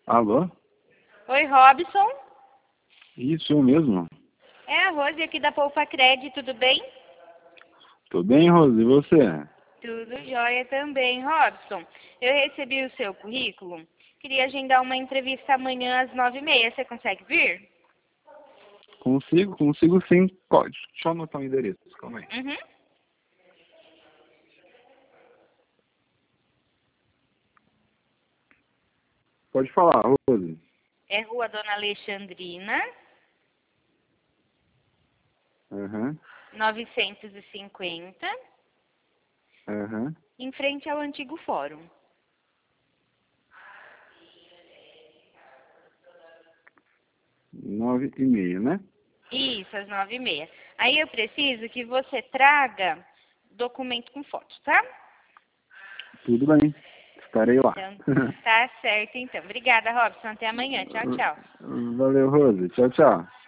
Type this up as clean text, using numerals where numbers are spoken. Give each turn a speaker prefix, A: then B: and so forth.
A: Alô?
B: Oi, Robson.
A: Isso eu mesmo.
B: É a Rose aqui da Poupa Cred, tudo bem?
A: Tô bem, Rose, e você?
B: Tudo jóia também, Robson. Eu recebi o seu currículo. Queria agendar uma entrevista amanhã às 9h30. Você consegue vir?
A: Consigo sim. Pode. Deixa eu anotar o endereço, calma aí.
B: Uhum.
A: Pode falar, Rose.
B: É Rua Dona Alexandrina,
A: Aham,
B: 950,
A: aham.
B: em frente ao antigo fórum.
A: 9h30, né?
B: Isso, às 9h30. Aí eu preciso que você traga documento com foto, tá?
A: Tudo bem. Estarei lá.
B: Então, tá certo então. Obrigada, Robson. Até amanhã. Tchau, tchau.
A: Valeu, Rose. Tchau, tchau.